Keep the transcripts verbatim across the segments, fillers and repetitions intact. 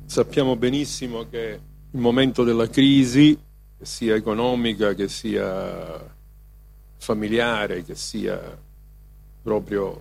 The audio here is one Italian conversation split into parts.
Sappiamo benissimo che il momento della crisi, che sia economica, che sia familiare, che sia proprio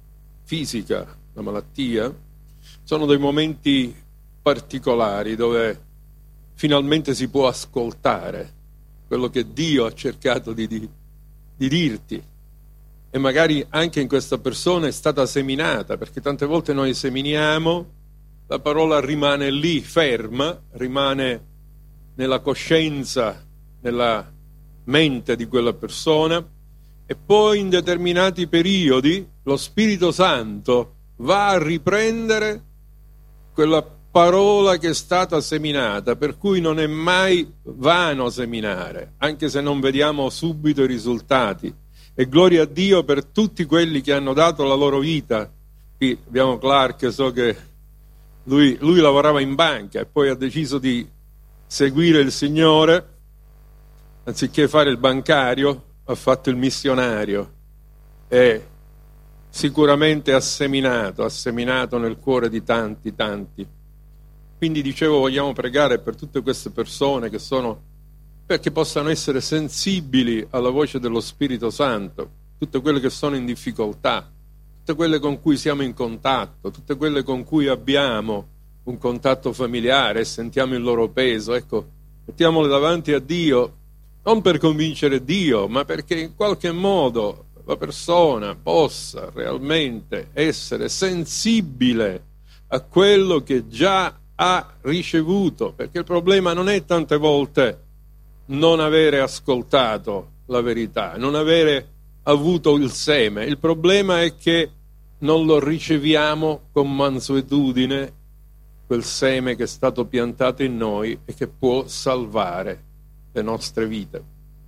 fisica, la malattia, sono dei momenti particolari dove finalmente si può ascoltare quello che Dio ha cercato di, di, di dirti. E magari anche in questa persona è stata seminata, perché tante volte noi seminiamo, la parola rimane lì, ferma, rimane nella coscienza, nella mente di quella persona, e poi in determinati periodi lo Spirito Santo va a riprendere quella parola che è stata seminata, per cui non è mai vano seminare, anche se non vediamo subito i risultati. E gloria a Dio per tutti quelli che hanno dato la loro vita. Qui abbiamo Clark, so che lui, lui lavorava in banca e poi ha deciso di seguire il Signore, anziché fare il bancario ha fatto il missionario e sicuramente ha seminato, ha seminato nel cuore di tanti, tanti. Quindi dicevo, vogliamo pregare per tutte queste persone che sono, perché possano essere sensibili alla voce dello Spirito Santo, tutte quelle che sono in difficoltà, tutte quelle con cui siamo in contatto, tutte quelle con cui abbiamo un contatto familiare e sentiamo il loro peso. Ecco, mettiamole davanti a Dio, non per convincere Dio, ma perché in qualche modo la persona possa realmente essere sensibile a quello che già ha ricevuto, perché il problema non è tante volte non avere ascoltato la verità, non avere avuto il seme. Il problema è che non lo riceviamo con mansuetudine, quel seme che è stato piantato in noi e che può salvare le nostre vite.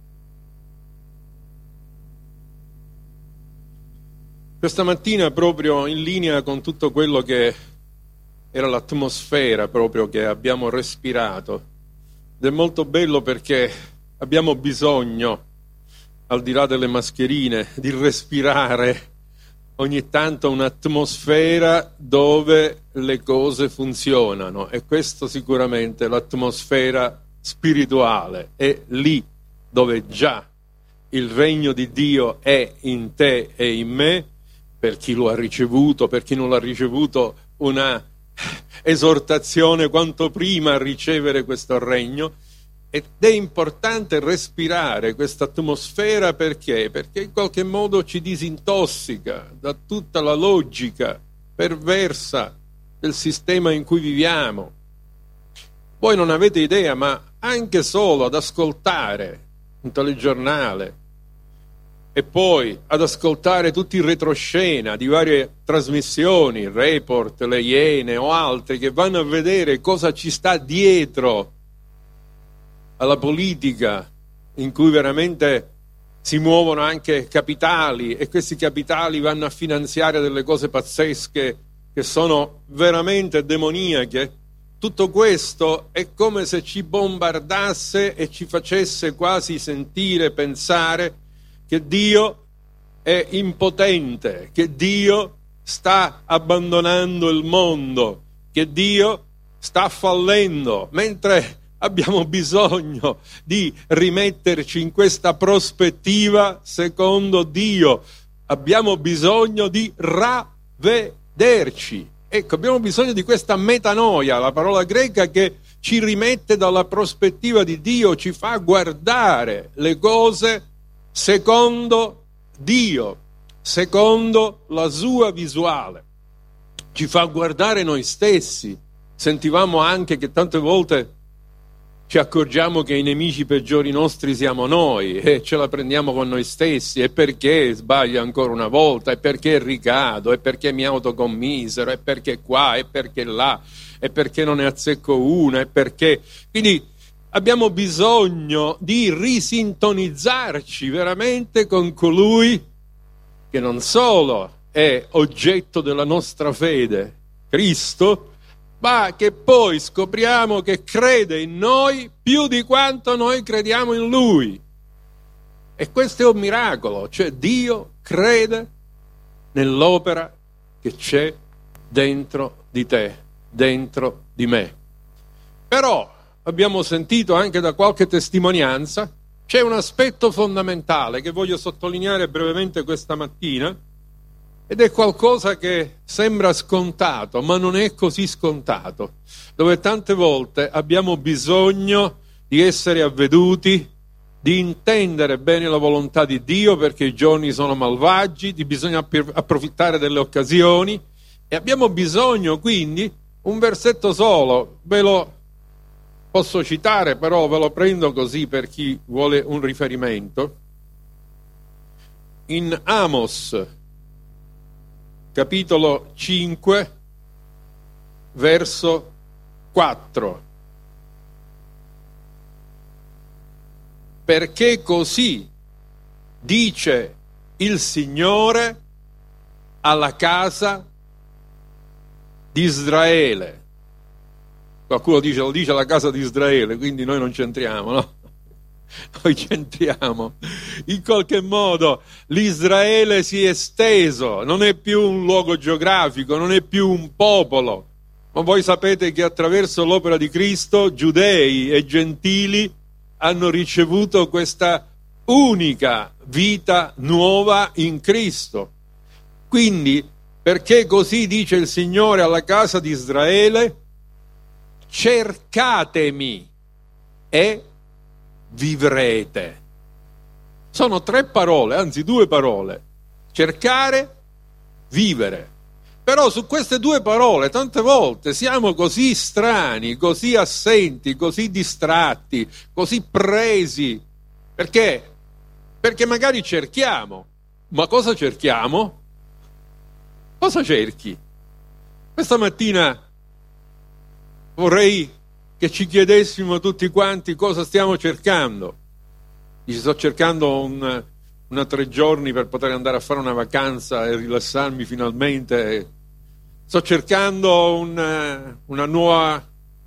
Questa mattina, proprio in linea con tutto quello che era l'atmosfera proprio che abbiamo respirato, ed è molto bello perché abbiamo bisogno, al di là delle mascherine, di respirare ogni tanto un'atmosfera dove le cose funzionano, e questo sicuramente è l'atmosfera spirituale, è lì dove già il regno di Dio è in te e in me, per chi lo ha ricevuto, per chi non l'ha ricevuto, una esortazione quanto prima a ricevere questo regno. Ed è importante respirare questa atmosfera perché? Perché in qualche modo ci disintossica da tutta la logica perversa del sistema in cui viviamo. Voi non avete idea, ma anche solo ad ascoltare un telegiornale e poi ad ascoltare tutti i retroscena di varie trasmissioni, Report, Le Iene o altri, che vanno a vedere cosa ci sta dietro alla politica, in cui veramente si muovono anche capitali, e questi capitali vanno a finanziare delle cose pazzesche che sono veramente demoniache. Tutto questo è come se ci bombardasse e ci facesse quasi sentire, pensare che Dio è impotente, che Dio sta abbandonando il mondo, che Dio sta fallendo, mentre abbiamo bisogno di rimetterci in questa prospettiva secondo Dio. Abbiamo bisogno di ravvederci. Ecco, abbiamo bisogno di questa metanoia, la parola greca che ci rimette dalla prospettiva di Dio, ci fa guardare le cose secondo Dio, secondo la sua visuale. Ci fa guardare noi stessi. Sentivamo anche che tante volte ci accorgiamo che i nemici peggiori nostri siamo noi e ce la prendiamo con noi stessi. E perché sbaglio ancora una volta? E perché ricado? E perché mi autocommisero? E perché qua? E perché là? E perché non ne azzecco una? E perché? Quindi abbiamo bisogno di risintonizzarci veramente con colui che non solo è oggetto della nostra fede, Cristo, ma che poi scopriamo che crede in noi più di quanto noi crediamo in Lui. E questo è un miracolo, cioè Dio crede nell'opera che c'è dentro di te, dentro di me. Però abbiamo sentito anche da qualche testimonianza, c'è un aspetto fondamentale che voglio sottolineare brevemente questa mattina, ed è qualcosa che sembra scontato, ma non è così scontato, dove tante volte abbiamo bisogno di essere avveduti, di intendere bene la volontà di Dio, perché i giorni sono malvagi, di bisogna approfittare delle occasioni, e abbiamo bisogno quindi, un versetto solo, ve lo posso citare, però ve lo prendo così per chi vuole un riferimento, in Amos, capitolo cinque, verso quattro. Perché così dice il Signore alla casa di Israele. Qualcuno dice, lo dice alla casa di Israele, quindi noi non c'entriamo, no? Noi c'entriamo. In qualche modo l'Israele si è esteso, non è più un luogo geografico, non è più un popolo, ma voi sapete che attraverso l'opera di Cristo giudei e gentili hanno ricevuto questa unica vita nuova in Cristo. Quindi, perché così dice il Signore alla casa di Israele, cercatemi e vivrete. Sono tre parole, anzi due parole: cercare, vivere. Però su queste due parole tante volte siamo così strani, così assenti, così distratti, così presi. Perché? Perché magari cerchiamo, ma cosa cerchiamo? Cosa cerchi? Questa mattina vorrei che ci chiedessimo tutti quanti cosa stiamo cercando. Dici, sto cercando un, una tre giorni per poter andare a fare una vacanza e rilassarmi finalmente. Sto cercando una, una nuova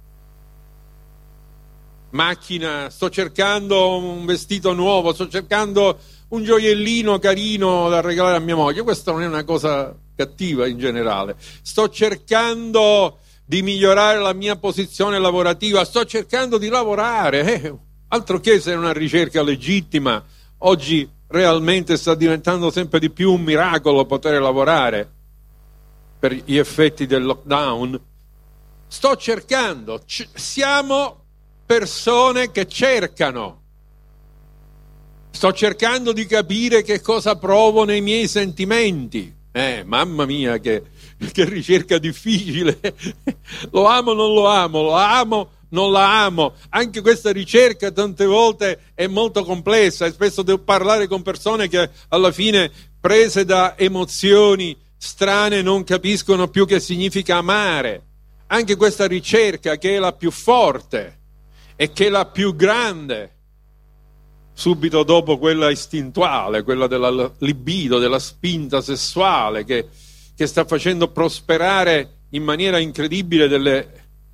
macchina, sto cercando un vestito nuovo, sto cercando un gioiellino carino da regalare a mia moglie. Questa non è una cosa cattiva in generale. Sto cercando di migliorare la mia posizione lavorativa, sto cercando di lavorare, eh, altro che se è una ricerca legittima. Oggi realmente sta diventando sempre di più un miracolo poter lavorare per gli effetti del lockdown. Sto cercando, C- siamo persone che cercano. Sto cercando di capire che cosa provo nei miei sentimenti. Eh, mamma mia, che, che ricerca difficile. Lo amo o non lo amo, lo amo, non la amo. Anche questa ricerca tante volte è molto complessa e spesso devo parlare con persone che alla fine, prese da emozioni strane, non capiscono più che significa amare. Anche questa ricerca, che è la più forte e che è la più grande, subito dopo quella istintuale, quella della libido, della spinta sessuale che, che sta facendo prosperare in maniera incredibile delle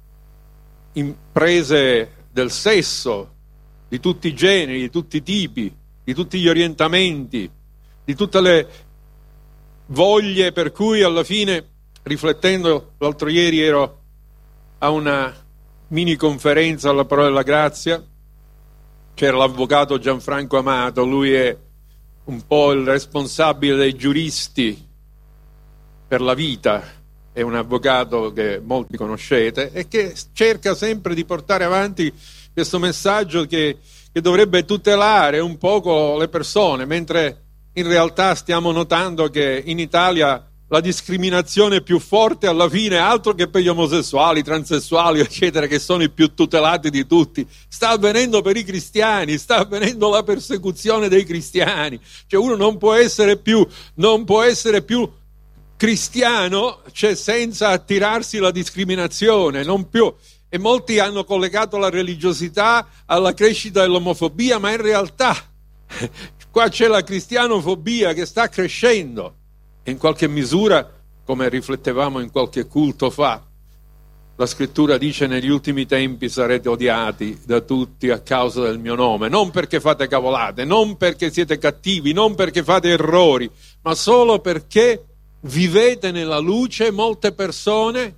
imprese del sesso di tutti i generi, di tutti i tipi, di tutti gli orientamenti, di tutte le voglie, per cui alla fine, riflettendo, l'altro ieri ero a una mini conferenza alla Parola della Grazia, c'era l'avvocato Gianfranco Amato, lui è un po' il responsabile dei giuristi per la vita, è un avvocato che molti conoscete e che cerca sempre di portare avanti questo messaggio che, che dovrebbe tutelare un poco le persone, mentre in realtà stiamo notando che in Italia la discriminazione più forte alla fine, altro che per gli omosessuali, transessuali, eccetera, che sono i più tutelati di tutti, sta avvenendo per i cristiani, sta avvenendo la persecuzione dei cristiani. Cioè uno non può essere più, non può essere più cristiano, cioè, senza attirarsi la discriminazione, non più. E molti hanno collegato la religiosità alla crescita dell'omofobia, ma in realtà qua c'è la cristianofobia che sta crescendo. In qualche misura, come riflettevamo in qualche culto fa, la scrittura dice: negli ultimi tempi sarete odiati da tutti a causa del mio nome, non perché fate cavolate, non perché siete cattivi, non perché fate errori, ma solo perché vivete nella luce. Molte persone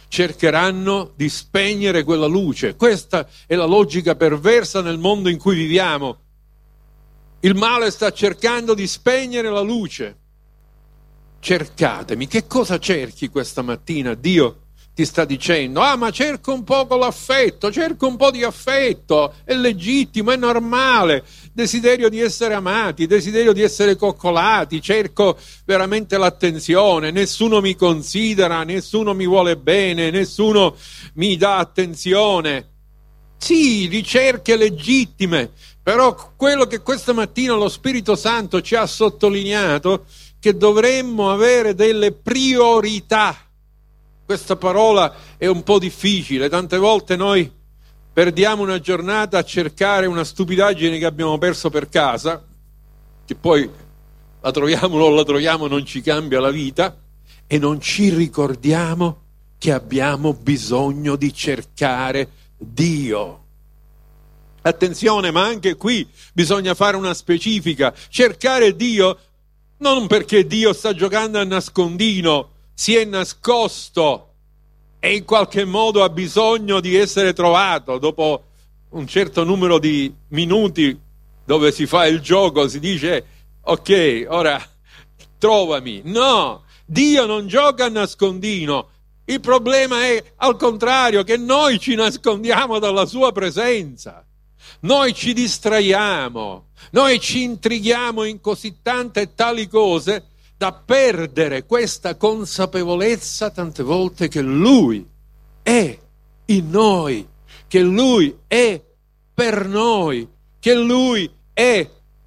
cercheranno di spegnere quella luce. Questa è la logica perversa nel mondo in cui viviamo. Il male sta cercando di spegnere la luce. Cercatemi. Che cosa cerchi questa mattina? Dio ti sta dicendo: ah, ma cerco un po' con l'affetto, cerco un po' di affetto, è legittimo, è normale, desiderio di essere amati, desiderio di essere coccolati, cerco veramente l'attenzione, nessuno mi considera, nessuno mi vuole bene, nessuno mi dà attenzione. Sì, ricerche legittime, però quello che questa mattina lo Spirito Santo ci ha sottolineato, che dovremmo avere delle priorità. Questa parola è un po' difficile, tante volte noi perdiamo una giornata a cercare una stupidaggine che abbiamo perso per casa, che poi la troviamo o non la troviamo non ci cambia la vita, e non ci ricordiamo che abbiamo bisogno di cercare Dio. Attenzione, ma anche qui bisogna fare una specifica: cercare Dio non perché Dio sta giocando a nascondino, si è nascosto e in qualche modo ha bisogno di essere trovato. Dopo un certo numero di minuti dove si fa il gioco si dice: ok, ora trovami. No, Dio non gioca a nascondino. Il problema è al contrario, che noi ci nascondiamo dalla sua presenza. Noi ci distraiamo, noi ci intrighiamo in così tante e tali cose da perdere questa consapevolezza tante volte che Lui è in noi, che Lui è per noi, che Lui è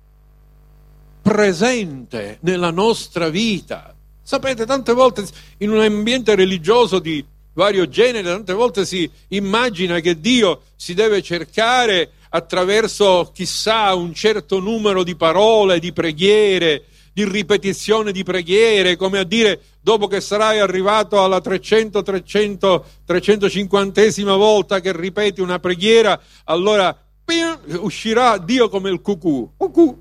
presente nella nostra vita. Sapete, tante volte in un ambiente religioso di vario genere, tante volte si immagina che Dio si deve cercare attraverso chissà un certo numero di parole, di preghiere, di ripetizione di preghiere, come a dire: dopo che sarai arrivato alla trecento, trecento, trecentocinquantesima volta che ripeti una preghiera, allora pim, uscirà Dio come il cucù. Cucù.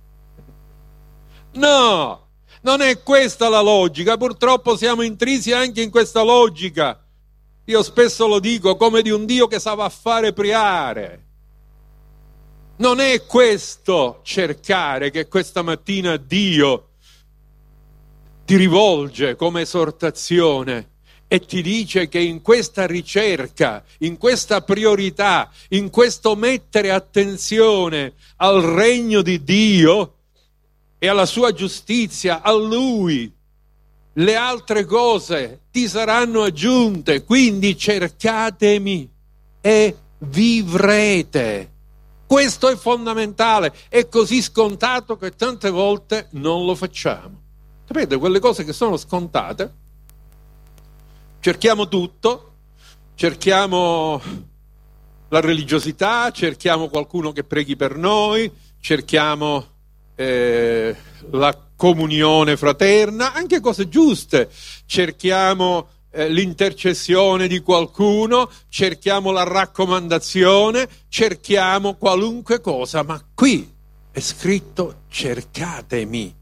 No, non è questa la logica. Purtroppo siamo intrisi anche in questa logica. Io spesso lo dico, come di un Dio che sa va a fare priare. Non è questo cercare che questa mattina Dio ti rivolge come esortazione e ti dice che in questa ricerca, in questa priorità, in questo mettere attenzione al regno di Dio e alla sua giustizia, a Lui, le altre cose ti saranno aggiunte. Quindi cercatemi e vivrete. Questo è fondamentale, è così scontato che tante volte non lo facciamo. Sapete, quelle cose che sono scontate, cerchiamo tutto, cerchiamo la religiosità, cerchiamo qualcuno che preghi per noi, cerchiamo eh, la comunione fraterna, anche cose giuste, cerchiamo eh, l'intercessione di qualcuno, cerchiamo la raccomandazione, cerchiamo qualunque cosa, ma qui è scritto: cercatemi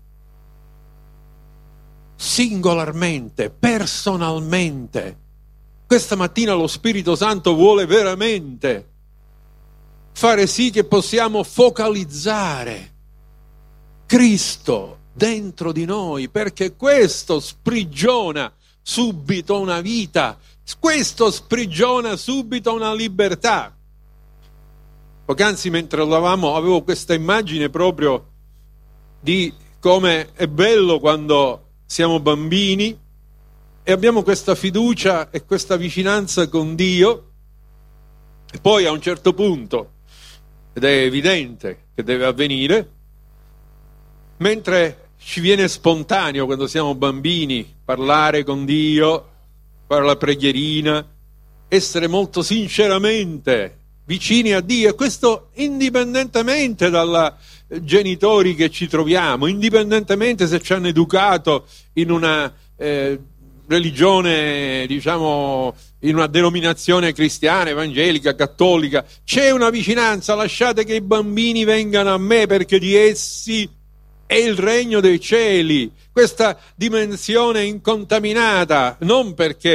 singolarmente, personalmente. Questa mattina lo Spirito Santo vuole veramente fare sì che possiamo focalizzare Cristo dentro di noi, perché questo sprigiona subito una vita, questo sprigiona subito una libertà. Poc'anzi mentre lavamo avevo questa immagine proprio di come è bello quando siamo bambini e abbiamo questa fiducia e questa vicinanza con Dio, e poi a un certo punto, ed è evidente che deve avvenire, mentre ci viene spontaneo quando siamo bambini parlare con Dio, fare la preghierina, essere molto sinceramente vicini a Dio, e questo indipendentemente dai genitori che ci troviamo, indipendentemente se ci hanno educato in una eh, religione, diciamo, in una denominazione cristiana, evangelica, cattolica, c'è una vicinanza. Lasciate che i bambini vengano a me, perché di essi è il regno dei cieli. Questa dimensione incontaminata, non perché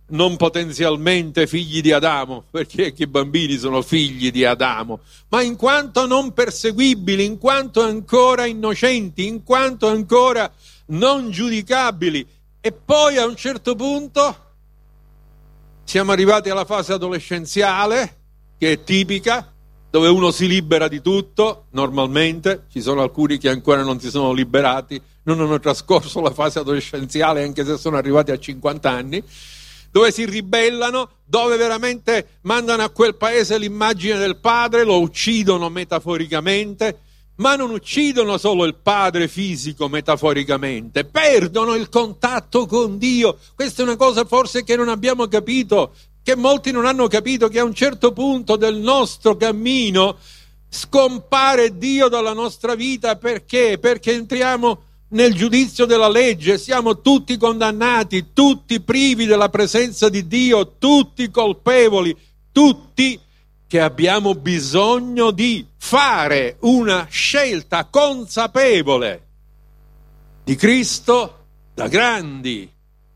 non potenzialmente figli di Adamo, perché anche i bambini sono figli di Adamo, ma in quanto non perseguibili, in quanto ancora innocenti, in quanto ancora non giudicabili. E poi a un certo punto siamo arrivati alla fase adolescenziale, che è tipica, dove uno si libera di tutto, normalmente. Ci sono alcuni che ancora non si sono liberati, non hanno trascorso la fase adolescenziale anche se sono arrivati a cinquanta anni, dove si ribellano, dove veramente mandano a quel paese l'immagine del padre, lo uccidono metaforicamente, ma non uccidono solo il padre fisico metaforicamente, perdono il contatto con Dio. Questa è una cosa forse che non abbiamo capito, che molti non hanno capito, che a un certo punto del nostro cammino scompare Dio dalla nostra vita. Perché? Perché entriamo nel giudizio della legge, siamo tutti condannati, tutti privi della presenza di Dio, tutti colpevoli, tutti che abbiamo bisogno di fare una scelta consapevole di Cristo da grandi.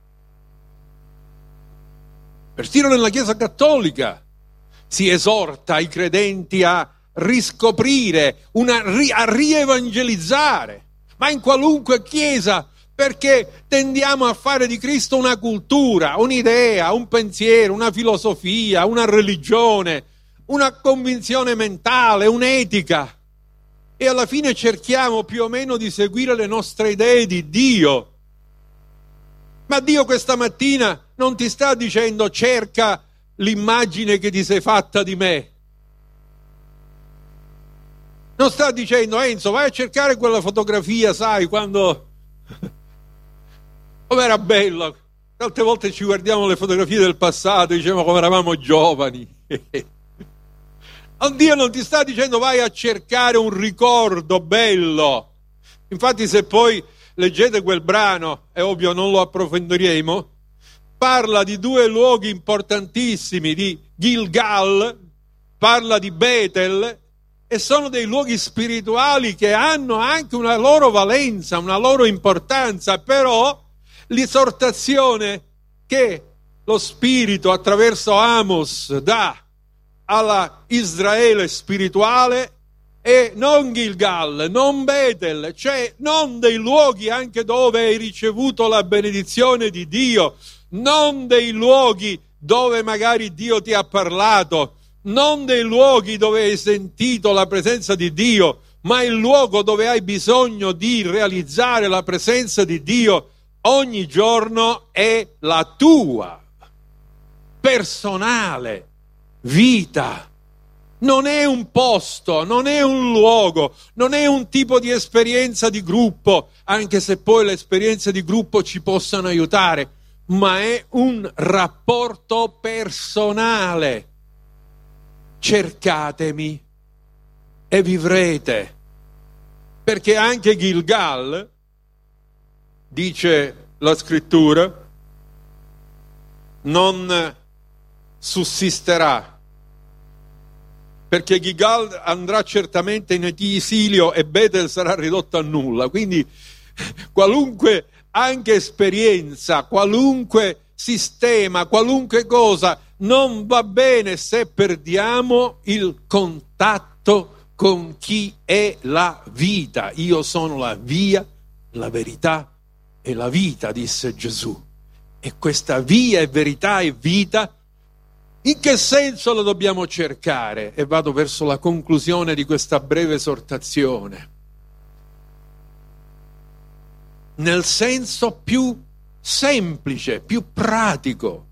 Persino nella Chiesa Cattolica si esorta i credenti a riscoprire, una, a rievangelizzare, ma in qualunque chiesa, perché tendiamo a fare di Cristo una cultura, un'idea, un pensiero, una filosofia, una religione, una convinzione mentale, un'etica, e alla fine cerchiamo più o meno di seguire le nostre idee di Dio. Ma Dio questa mattina non ti sta dicendo cerca l'immagine che ti sei fatta di me. Non sta dicendo Enzo vai a cercare quella fotografia, sai, quando come era bello. Tante volte ci guardiamo le fotografie del passato e diciamo come eravamo giovani. Dio non ti sta dicendo vai a cercare un ricordo bello. Infatti se poi leggete quel brano, è ovvio non lo approfondiremo, parla di due luoghi importantissimi, di Gilgal, parla di Betel, e sono dei luoghi spirituali che hanno anche una loro valenza, una loro importanza, però l'esortazione che lo Spirito attraverso Amos dà alla Israele spirituale è non Gilgal, non Betel, cioè non dei luoghi anche dove hai ricevuto la benedizione di Dio, non dei luoghi dove magari Dio ti ha parlato, non dei luoghi dove hai sentito la presenza di Dio, ma il luogo dove hai bisogno di realizzare la presenza di Dio ogni giorno è la tua personale vita. Non è un posto, non è un luogo, non è un tipo di esperienza di gruppo, anche se poi le esperienze di gruppo ci possano aiutare, ma è un rapporto personale. Cercatemi e vivrete, perché anche Gilgal, dice la scrittura, non sussisterà, perché Gilgal andrà certamente in esilio e Betel sarà ridotto a nulla. Quindi qualunque anche esperienza, qualunque sistema, qualunque cosa non va bene se perdiamo il contatto con chi è la vita. Io sono la via, la verità e la vita, disse Gesù. E questa via e verità e vita, in che senso lo dobbiamo cercare? E vado verso la conclusione di questa breve esortazione. Nel senso più semplice, più pratico.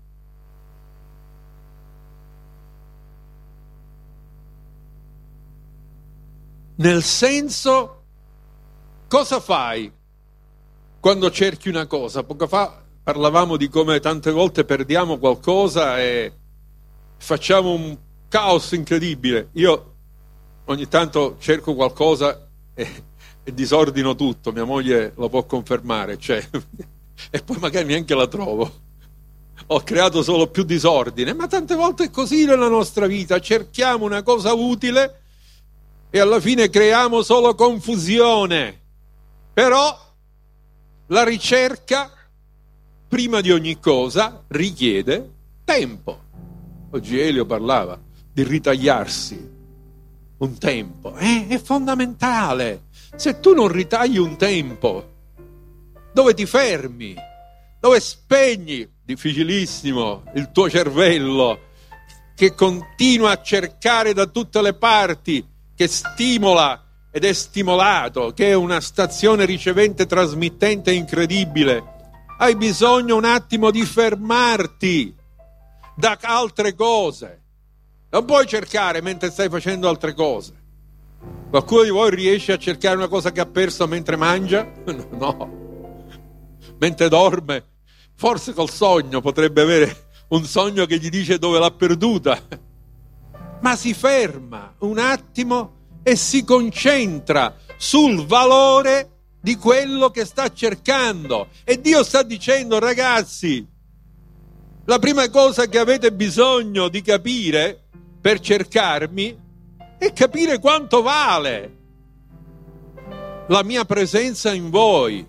Nel senso, cosa fai quando cerchi una cosa? Poco fa parlavamo di come tante volte perdiamo qualcosa e facciamo un caos incredibile. Io ogni tanto cerco qualcosa e, e disordino tutto, mia moglie lo può confermare, cioè, e poi magari neanche la trovo. Ho creato solo più disordine, ma tante volte è così nella nostra vita, cerchiamo una cosa utile e alla fine creiamo solo confusione. Però la ricerca prima di ogni cosa, richiede tempo. Oggi Elio parlava di ritagliarsi un tempo. Eh, è fondamentale. Se tu non ritagli un tempo, dove ti fermi? Dove spegni, difficilissimo, il tuo cervello, che continua a cercare da tutte le parti, che stimola ed è stimolato, che è una stazione ricevente trasmittente incredibile. Hai bisogno un attimo di fermarti da altre cose. Non puoi cercare mentre stai facendo altre cose. Qualcuno di voi riesce a cercare una cosa che ha perso mentre mangia? No. Mentre dorme? Forse col sogno potrebbe avere un sogno che gli dice dove l'ha perduta. Ma si ferma un attimo e si concentra sul valore di quello che sta cercando. E Dio sta dicendo: ragazzi, la prima cosa che avete bisogno di capire per cercarmi è capire quanto vale la mia presenza in voi.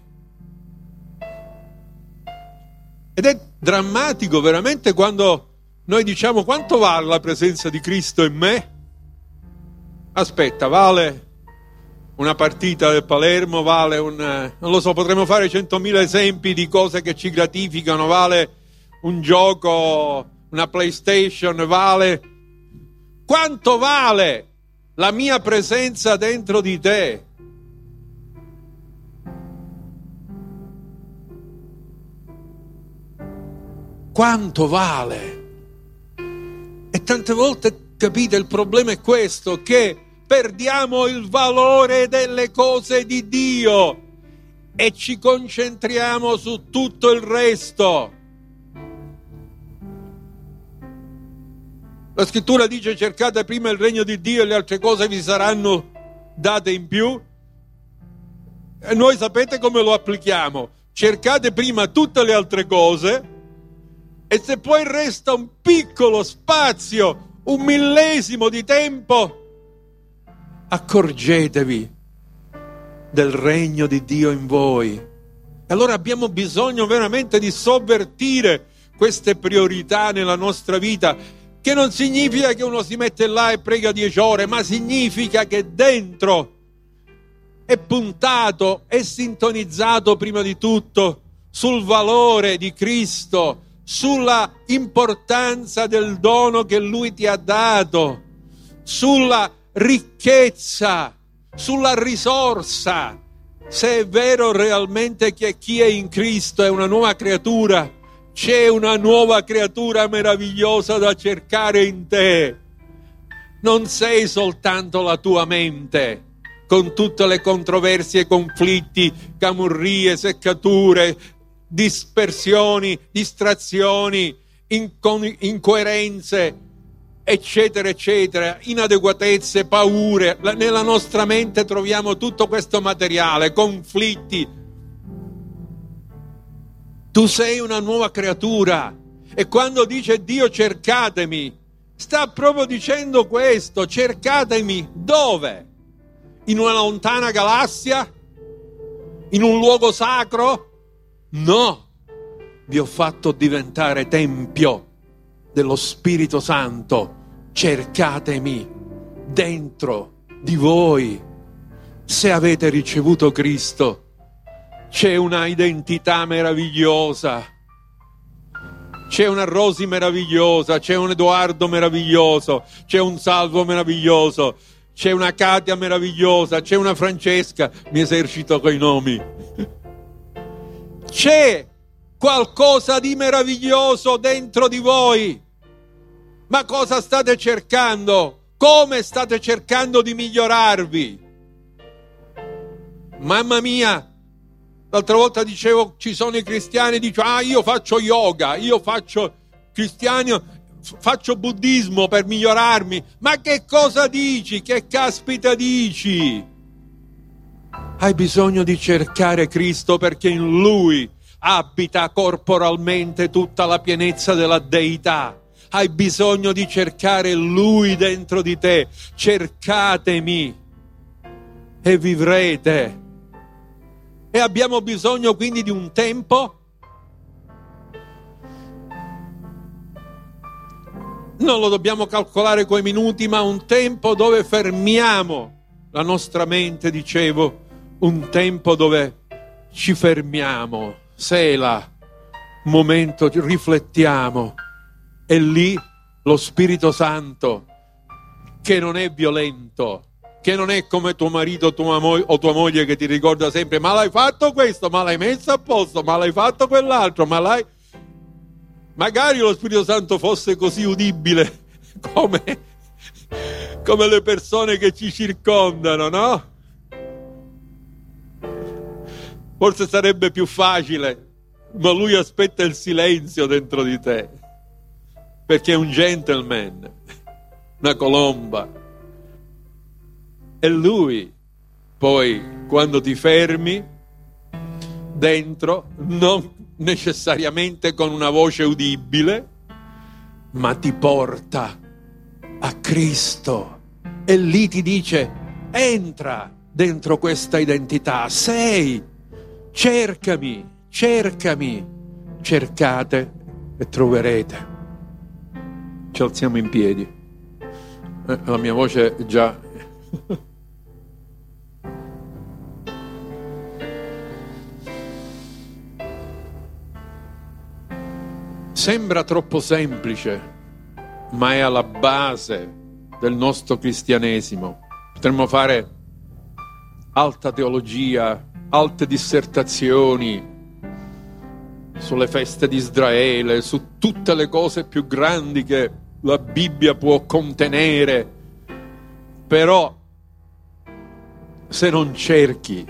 Ed è drammatico veramente quando noi diciamo: quanto vale la presenza di Cristo in me? Aspetta, vale una partita del Palermo, vale un... non lo so, potremmo fare centomila esempi di cose che ci gratificano, vale un gioco, una PlayStation, vale... Quanto vale la mia presenza dentro di te? Quanto vale? E tante volte, capite, il problema è questo, che perdiamo il valore delle cose di Dio e ci concentriamo su tutto il resto. La scrittura dice: cercate prima il regno di Dio e le altre cose vi saranno date in più. E noi sapete come lo applichiamo: cercate prima tutte le altre cose, e se poi resta un piccolo spazio, un millesimo di tempo, accorgetevi del regno di Dio in voi. E allora abbiamo bisogno veramente di sovvertire queste priorità nella nostra vita, che non significa che uno si mette là e prega dieci ore, ma significa che dentro è puntato, è sintonizzato prima di tutto sul valore di Cristo, sulla importanza del dono che Lui ti ha dato, sulla ricchezza, sulla risorsa. Se è vero realmente che chi è in Cristo è una nuova creatura, c'è una nuova creatura meravigliosa da cercare in te. Non sei soltanto la tua mente, con tutte le controversie, conflitti, camurrie, seccature, dispersioni, distrazioni, inco- incoerenze, eccetera, eccetera, inadeguatezze, paure. Nella nostra mente troviamo tutto questo materiale, conflitti. Tu sei una nuova creatura, e quando dice Dio cercatemi, sta proprio dicendo questo: cercatemi dove? In una lontana galassia? In un luogo sacro? No, vi ho fatto diventare tempio dello Spirito Santo. Cercatemi dentro di voi. Se avete ricevuto Cristo, c'è una identità meravigliosa, c'è una Rosi meravigliosa, c'è un Edoardo meraviglioso, c'è un Salvo meraviglioso, c'è una Katia meravigliosa, c'è una Francesca. Mi esercito coi nomi. C'è qualcosa di meraviglioso dentro di voi. Ma cosa state cercando? Come state cercando di migliorarvi? Mamma mia! L'altra volta dicevo, ci sono i cristiani, dicono: ah, io faccio yoga, io faccio cristiano, faccio buddismo per migliorarmi. Ma che cosa dici? Che caspita dici? Hai bisogno di cercare Cristo, perché in Lui abita corporalmente tutta la pienezza della deità. Hai bisogno di cercare Lui dentro di te. Cercatemi e vivrete. E abbiamo bisogno quindi di un tempo non lo dobbiamo calcolare coi minuti, ma un tempo dove fermiamo la nostra mente, dicevo, un tempo dove ci fermiamo, sela, momento, riflettiamo, e lì lo Spirito Santo, che non è violento, che non è come tuo marito tua mo- o tua moglie che ti ricorda sempre: ma l'hai fatto questo, ma l'hai messo a posto, ma l'hai fatto quell'altro, ma l'hai... Magari lo Spirito Santo fosse così udibile come, come le persone che ci circondano, no? Forse sarebbe più facile, ma lui aspetta il silenzio dentro di te, perché è un gentleman, una colomba. E lui poi, quando ti fermi dentro, non necessariamente con una voce udibile, ma ti porta a Cristo, e lì ti dice: entra dentro questa identità, sei, cercami, cercami, cercate e troverete. Ci alziamo in piedi. Eh, la mia voce è già... Sembra troppo semplice, ma è alla base del nostro cristianesimo. Potremmo fare alta teologia, alte dissertazioni sulle feste di Israele, su tutte le cose più grandi che la Bibbia può contenere, però se non cerchi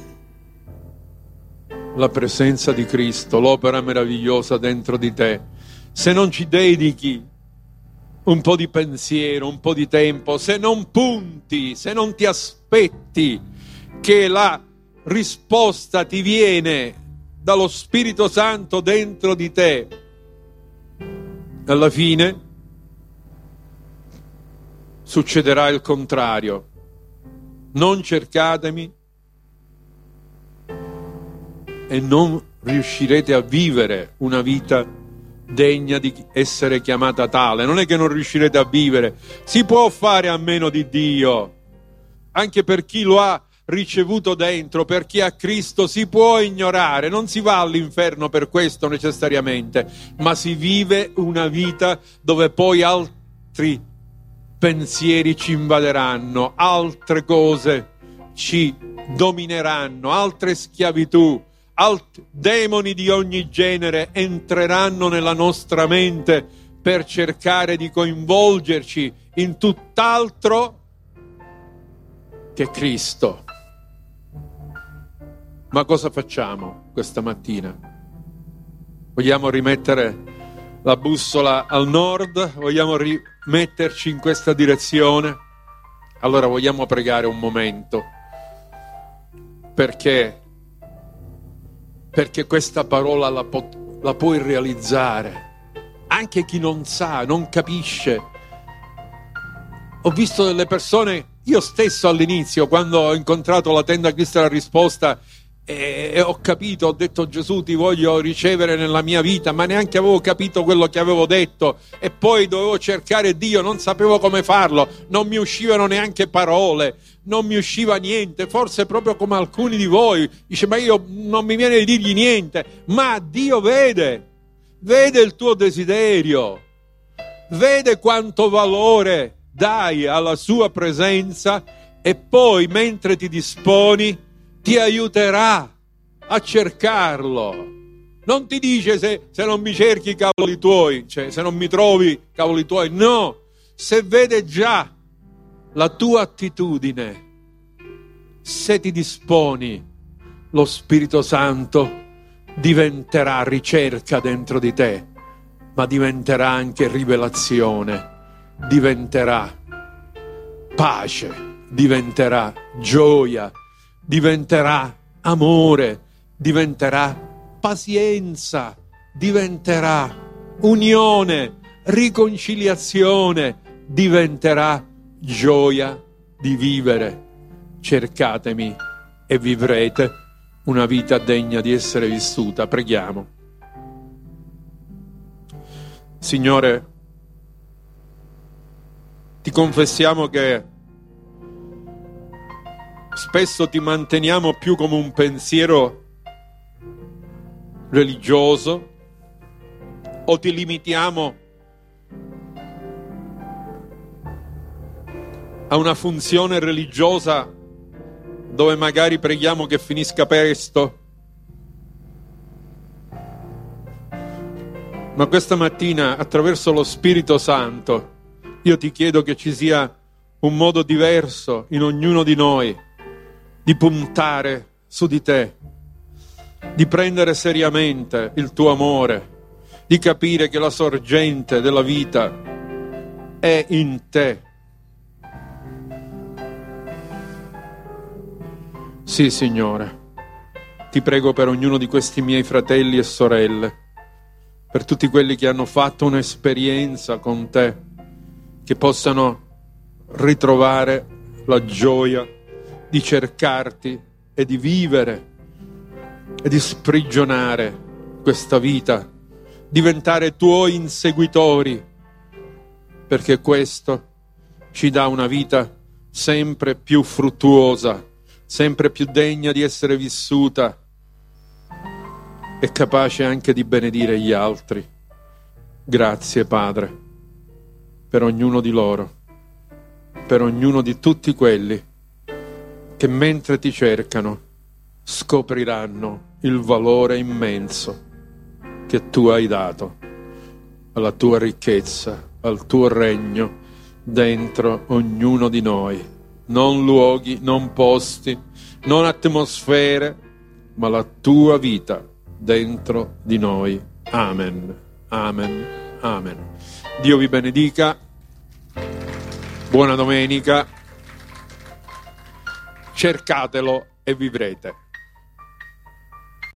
la presenza di Cristo, l'opera meravigliosa dentro di te, se non ci dedichi un po' di pensiero, un po' di tempo, se non punti, se non ti aspetti che la risposta ti viene dallo Spirito Santo dentro di te, alla fine succederà il contrario. Non cercatemi e non riuscirete a vivere una vita degna di essere chiamata tale. Non è che non riuscirete a vivere, si può fare a meno di Dio, anche per chi lo ha ricevuto dentro, per chi ha Cristo si può ignorare, non si va all'inferno per questo necessariamente, ma si vive una vita dove poi altri pensieri ci invaderanno, altre cose ci domineranno, altre schiavitù, altri demoni di ogni genere entreranno nella nostra mente per cercare di coinvolgerci in tutt'altro che Cristo. Ma cosa facciamo questa mattina? Vogliamo rimettere la bussola al nord? Vogliamo rimetterci in questa direzione? Allora vogliamo pregare un momento, perché perché questa parola la, pu- la puoi realizzare anche chi non sa, non capisce. Ho visto delle persone, io stesso all'inizio, quando ho incontrato la tenda Cristo la risposta, e, e ho capito, ho detto: Gesù, ti voglio ricevere nella mia vita, ma neanche avevo capito quello che avevo detto, e poi dovevo cercare Dio, non sapevo come farlo, non mi uscivano neanche parole, non mi usciva niente, forse proprio come alcuni di voi, dice: ma io non mi viene di dirgli niente, ma Dio vede, vede il tuo desiderio, vede quanto valore dai alla sua presenza, e poi mentre ti disponi ti aiuterà a cercarlo. Non ti dice: se, se non mi cerchi, cavoli tuoi, cioè se non mi trovi, cavoli tuoi, no, se vede già la tua attitudine, se ti disponi, lo Spirito Santo diventerà ricerca dentro di te, ma diventerà anche rivelazione, diventerà pace, diventerà gioia, diventerà amore, diventerà pazienza, diventerà unione, riconciliazione, diventerà gioia di vivere. Cercatemi e vivrete una vita degna di essere vissuta. Preghiamo. Signore, Ti confessiamo che spesso ti manteniamo più come un pensiero religioso, o ti limitiamo a una funzione religiosa dove magari preghiamo che finisca presto. Ma questa mattina, attraverso lo Spirito Santo, io ti chiedo che ci sia un modo diverso in ognuno di noi di puntare su di te, di prendere seriamente il tuo amore, di capire che la sorgente della vita è in te. Sì, Signore, ti prego per ognuno di questi miei fratelli e sorelle, per tutti quelli che hanno fatto un'esperienza con te, che possano ritrovare la gioia di cercarti e di vivere e di sprigionare questa vita, diventare tuoi inseguitori, perché questo ci dà una vita sempre più fruttuosa, sempre più degna di essere vissuta e capace anche di benedire gli altri. Grazie, Padre, per ognuno di loro, per ognuno di tutti quelli che mentre ti cercano scopriranno il valore immenso che tu hai dato alla tua ricchezza, al tuo regno dentro ognuno di noi. Non luoghi, non posti, non atmosfere, ma la tua vita dentro di noi. Amen, amen, amen. Dio vi benedica. Buona domenica. Cercatelo e vivrete.